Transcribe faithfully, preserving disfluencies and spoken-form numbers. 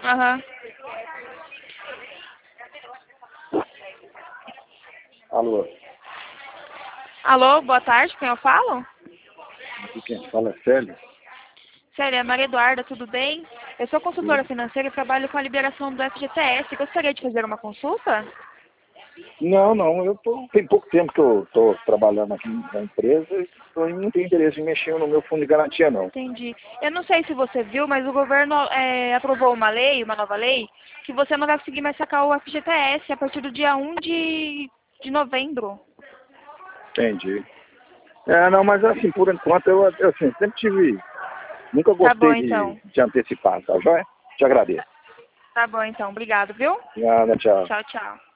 Aham. Alô? Alô, boa tarde, quem eu falo? Aqui quem fala é Célio. Sério, é Maria Eduarda, tudo bem? Eu sou consultora Tudo. financeira e trabalho com a liberação do F G T S. Gostaria de fazer uma consulta? Não, não, eu tô, tem pouco tempo que eu estou trabalhando aqui na empresa e tô- não tenho interesse em mexer no meu fundo de garantia, não. Entendi. Eu não sei se você viu, mas o governo é, aprovou uma lei, uma nova lei, que você não vai conseguir mais sacar o F G T S a partir do dia um de, de novembro. Entendi. É, não, mas assim, por enquanto, eu, eu assim, sempre tive, nunca Tá bom, gostei de, então. de antecipar, tá joia? Te agradeço. Tá bom, então. Obrigado, viu? Nada, tchau. Tchau, tchau.